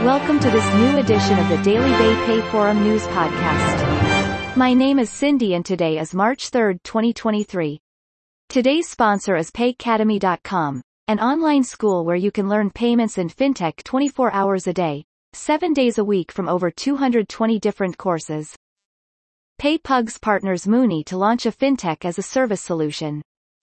Welcome to this new edition of the Daily Bay Pay Forum News Podcast. My name is Cindy and today is March 3, 2023. Today's sponsor is PayCademy.com, an online school where you can learn payments and fintech 24 hours a day, 7 days a week from over 220 different courses. PayPugs partners Mooney to launch a fintech as a service solution.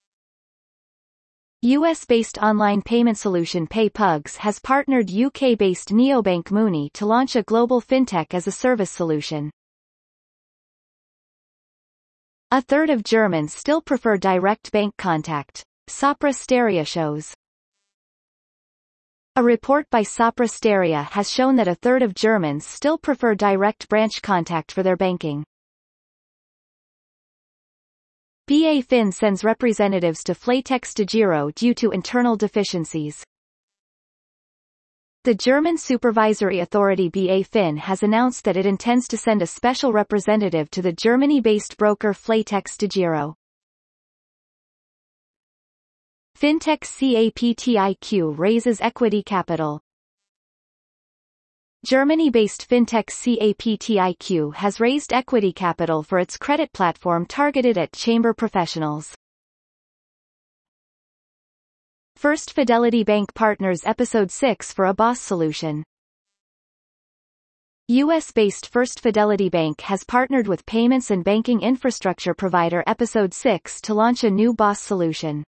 US-based online payment solution PayPugs has partnered UK-based neobank Mooney to launch a global fintech as a service solution. A third of Germans still prefer direct bank contact, Sopra Steria shows. A report by Sopra Steria has shown that a third of Germans still prefer direct branch contact for their banking. BA Fin sends representatives to flatexDEGIRO due to internal deficiencies. The German supervisory authority BA Fin has announced that it intends to send a special representative to the Germany-based broker flatexDEGIRO. Fintech CAPTIQ raises equity capital. Germany-based fintech CAPTIQ has raised equity capital for its credit platform targeted at chamber professionals. First Fidelity Bank partners Episode 6 for a BOSS solution. US-based First Fidelity Bank has partnered with payments and banking infrastructure provider Episode 6 to launch a new BOSS solution.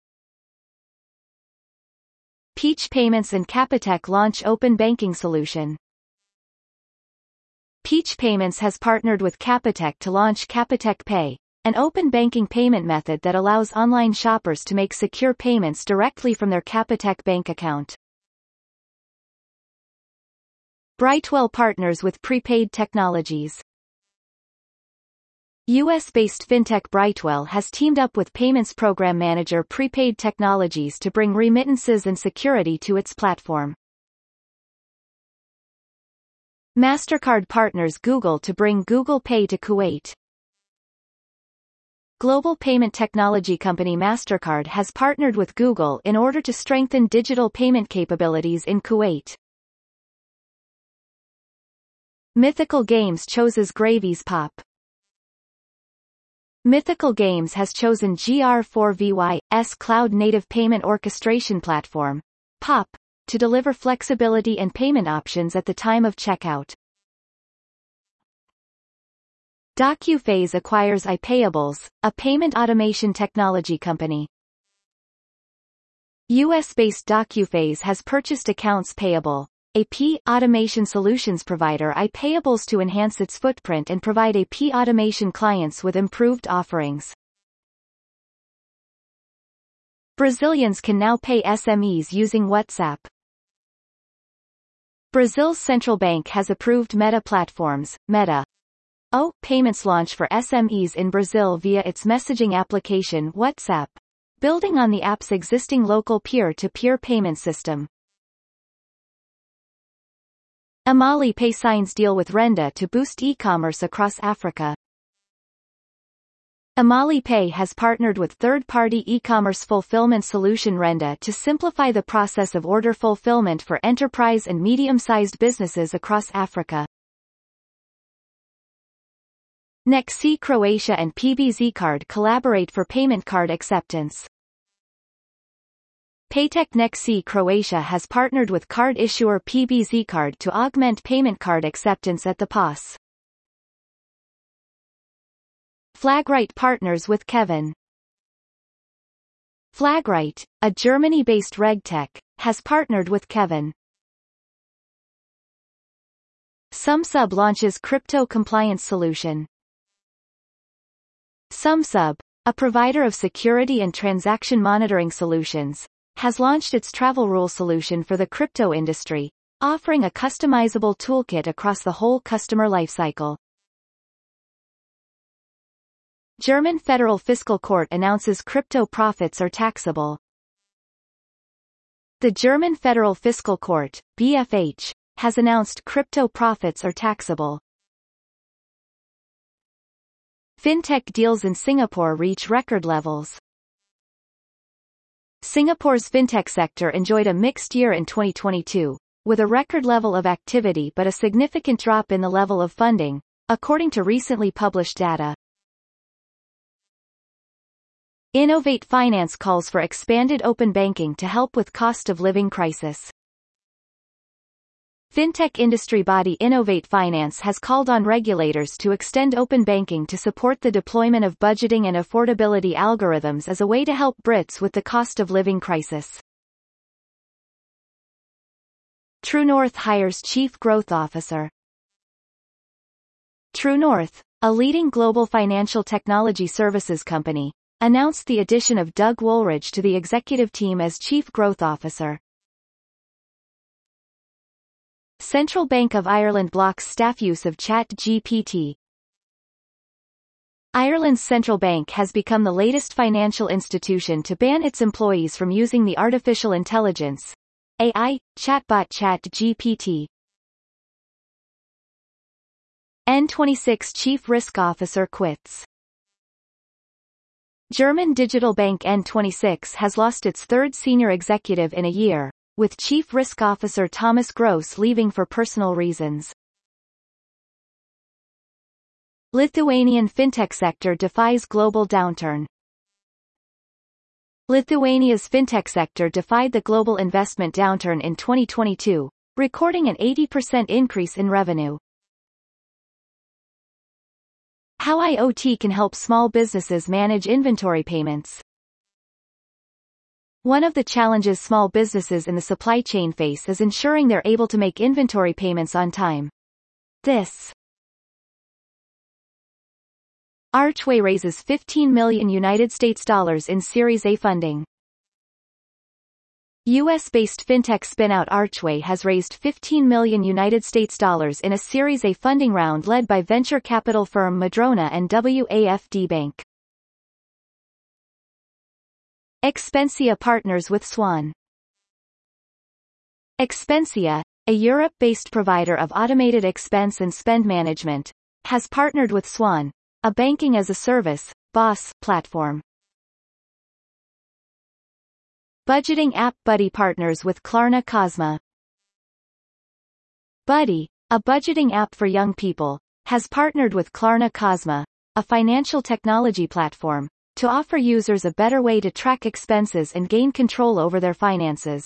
Peach Payments and Capitec launch open banking solution. Peach Payments has partnered with Capitec to launch Capitec Pay, an open banking payment method that allows online shoppers to make secure payments directly from their Capitec bank account. Brightwell partners with Prepaid Technologies. US-based fintech Brightwell has teamed up with payments program manager Prepaid Technologies to bring remittances and security to its platform. MasterCard partners Google to bring Google Pay to Kuwait. Global payment technology company MasterCard has partnered with Google in order to strengthen digital payment capabilities in Kuwait. Mythical Games chooses Gravy's Pop. Mythical Games has chosen GR4VY's cloud-native payment orchestration platform, POP, to deliver flexibility and payment options at the time of checkout. DocuPhase acquires iPayables, a payment automation technology company. US-based DocuPhase has purchased Accounts Payable, a AP automation solutions provider iPayables to enhance its footprint and provide AP automation clients with improved offerings. Brazilians can now pay SMEs using WhatsApp. Brazil's central bank has approved Meta Platforms, Meta, payments launch for SMEs in Brazil via its messaging application WhatsApp, building on the app's existing local peer-to-peer payment system. Amali Pay signs deal with Renda to boost e-commerce across Africa. Amali Pay has partnered with third-party e-commerce fulfillment solution Renda to simplify the process of order fulfillment for enterprise and medium-sized businesses across Africa. Nexi Croatia and PBZ Card collaborate for payment card acceptance. Paytech Nexi Croatia has partnered with card issuer PBZ Card to augment payment card acceptance at the POS. Flagrite partners with Kevin. Flagrite, a Germany-based regtech, has partnered with Kevin. SumSub launches crypto compliance solution. SumSub, a provider of security and transaction monitoring solutions, has launched its travel rule solution for the crypto industry, offering a customizable toolkit across the whole customer lifecycle. German Federal Fiscal Court announces crypto profits are taxable. The German Federal Fiscal Court, BFH, has announced crypto profits are taxable. Fintech deals in Singapore reach record levels. Singapore's fintech sector enjoyed a mixed year in 2022, with a record level of activity but a significant drop in the level of funding, according to recently published data. Innovate Finance calls for expanded open banking to help with cost of living crisis. Fintech industry body Innovate Finance has called on regulators to extend open banking to support the deployment of budgeting and affordability algorithms as a way to help Brits with the cost of living crisis. True North hires Chief Growth Officer. True North, a leading global financial technology services company, announced the addition of Doug Woolridge to the executive team as Chief Growth Officer. Central Bank of Ireland blocks staff use of ChatGPT. Ireland's central bank has become the latest financial institution to ban its employees from using the artificial intelligence AI chatbot ChatGPT. N26 Chief Risk Officer quits. German digital bank N26 has lost its third senior executive in a year, with Chief Risk Officer Thomas Gross leaving for personal reasons. Lithuanian fintech sector defies global downturn. Lithuania's fintech sector defied the global investment downturn in 2022, recording an 80% increase in revenue. How IoT can help small businesses manage inventory payments. One of the challenges small businesses in the supply chain face is ensuring they're able to make inventory payments on time. This Archway raises $15 million in Series A funding. US-based fintech spin-out Archway has raised $15 million in a Series A funding round led by venture capital firm Madrona and WAFD Bank. Expensia partners with Swan. Expensia, a Europe-based provider of automated expense and spend management, has partnered with Swan, a banking-as-a-service (BaaS) platform. Budgeting app Buddy partners with Klarna Cosma. Buddy, a budgeting app for young people, has partnered with Klarna Cosma, a financial technology platform, to offer users a better way to track expenses and gain control over their finances.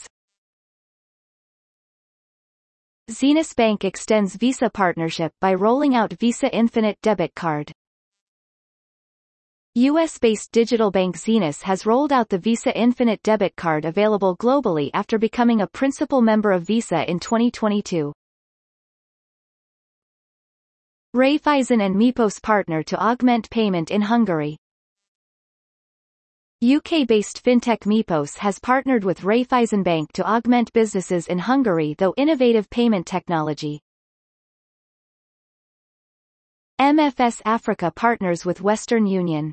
Zenus Bank extends Visa partnership by rolling out Visa Infinite Debit Card. US-based digital bank Zenus has rolled out the Visa Infinite Debit Card available globally after becoming a principal member of Visa in 2022. Raiffeisen and Mipos partner to augment payment in Hungary. UK-based fintech Mipos has partnered with Raiffeisen Bank to augment businesses in Hungary through innovative payment technology. MFS Africa partners with Western Union.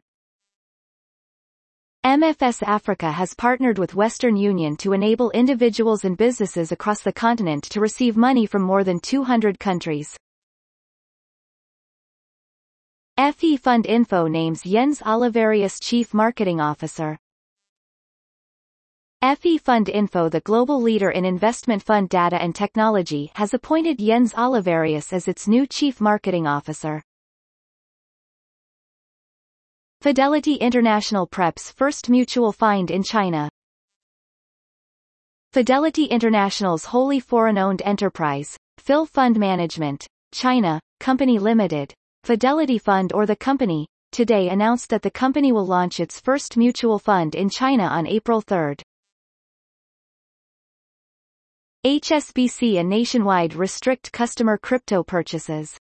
MFS Africa has partnered with Western Union to enable individuals and businesses across the continent to receive money from more than 200 countries. FE Fund Info names Jens Oliverius Chief Marketing Officer. FE Fund Info, the global leader in investment fund data and technology, has appointed Jens Oliverius as its new Chief Marketing Officer. Fidelity International preps first mutual fund in China. Fidelity International's wholly foreign-owned enterprise, FIL Fund Management, China, Company Limited, Fidelity Fund or the company, today announced that the company will launch its first mutual fund in China on April 3. HSBC and Nationwide restrict customer crypto purchases.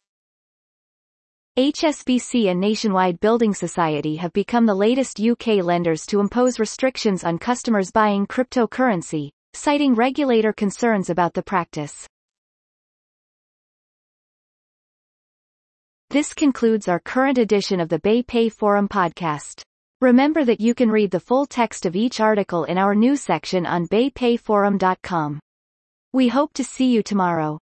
HSBC and Nationwide Building Society have become the latest UK lenders to impose restrictions on customers buying cryptocurrency, citing regulator concerns about the practice. This concludes our current edition of the BayPay Forum podcast. Remember that you can read the full text of each article in our news section on baypayforum.com. We hope to see you tomorrow.